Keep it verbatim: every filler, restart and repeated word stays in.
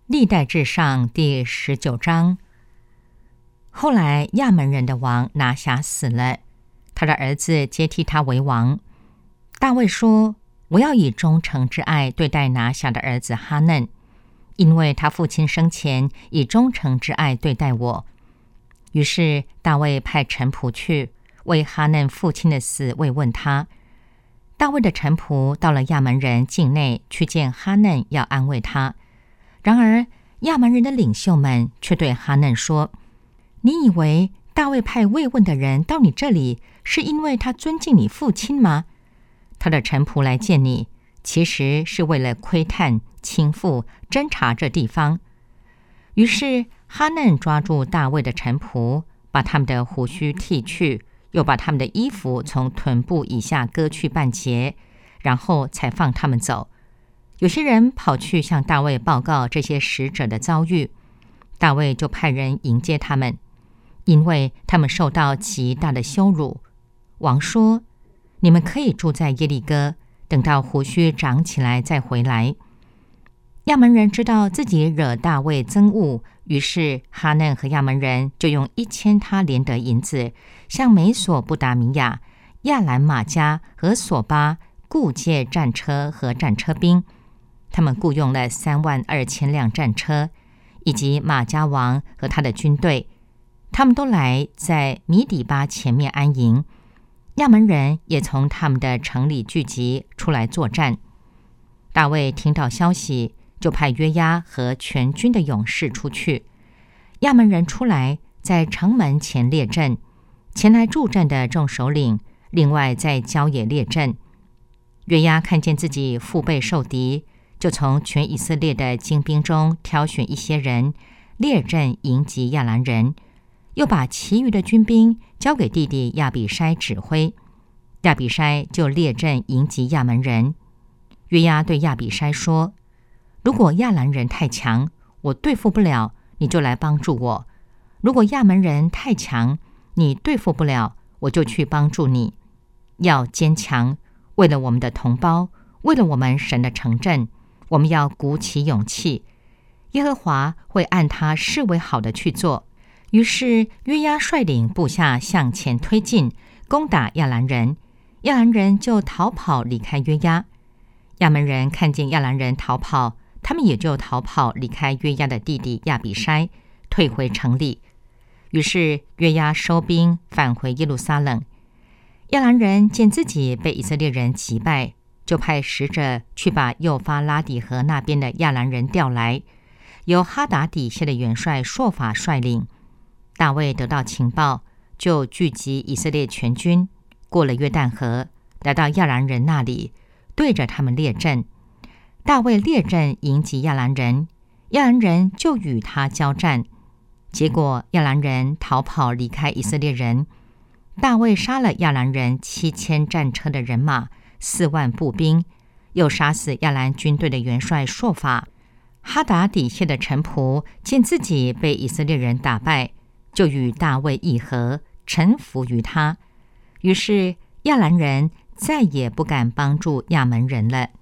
历代志上第十九章。后来亚门人的王拿辖死了，他的儿子接替他为王。大卫说：我要以忠诚之爱对待拿辖的儿子哈嫩，因为他父亲生前以忠诚之爱对待我。于是大卫派臣仆去为哈嫩父亲的死慰问他。大卫的臣仆到了亚门人境内去见哈嫩，要安慰他。然而亚门人的领袖们却对哈嫩说：你以为大卫派慰问的人到你这里，是因为他尊敬你父亲吗？他的臣仆来见你，其实是为了窥探、倾覆、侦查这地方。于是哈嫩抓住大卫的臣仆，把他们的胡须剃去，又把他们的衣服从臀部以下割去半截，然后才放他们走。有些人跑去向大卫报告这些使者的遭遇，大卫就派人迎接他们，因为他们受到极大的羞辱。王说：你们可以住在耶利哥，等到胡须长起来再回来。亚门人知道自己惹大卫憎恶，于是哈嫩和亚门人就用一千他连得银子，向美索不达米亚、亚兰马加和索巴雇借战车和战车兵。他们雇用了三万二千辆战车，以及马加王和他的军队，他们都来在米底巴前面安营。亚门人也从他们的城里聚集出来作战。大卫听到消息，就派约押和全军的勇士出去。亚门人出来，在城门前列阵，前来助阵的众首领另外在郊野列阵。约押看见自己腹背受敌，就从全以色列的精兵中挑选一些人列阵迎击亚兰人，又把其余的军兵交给弟弟亚比筛指挥。亚比筛就列阵迎击亚门人。约押对亚比筛说：如果亚兰人太强，我对付不了，你就来帮助我；如果亚门人太强，你对付不了，我就去帮助你。要坚强，为了我们的同胞，为了我们神的城镇，我们要鼓起勇气。耶和华会按他视为好的去做。于是约押率领部下向前推进，攻打亚兰人。亚兰人就逃跑离开约押。亚门人看见亚兰人逃跑，他们也就逃跑离开约押的弟弟亚比筛，退回城里。于是约押收兵返回耶路撒冷。亚兰人见自己被以色列人击败，就派使者去把幼发拉底河那边的亚兰人调来，由哈达底下的元帅朔法率领。大卫得到情报，就聚集以色列全军，过了约旦河，来到亚兰人那里，对着他们列阵。大卫列阵迎击亚兰人，亚兰人就与他交战。结果亚兰人逃跑离开以色列人。大卫杀了亚兰人七千战车的人马，四万步兵，又杀死亚兰军队的元帅朔法。哈达底下的臣仆见自己被以色列人打败，就与大卫议和，臣服于他。于是亚兰人再也不敢帮助亚门人了。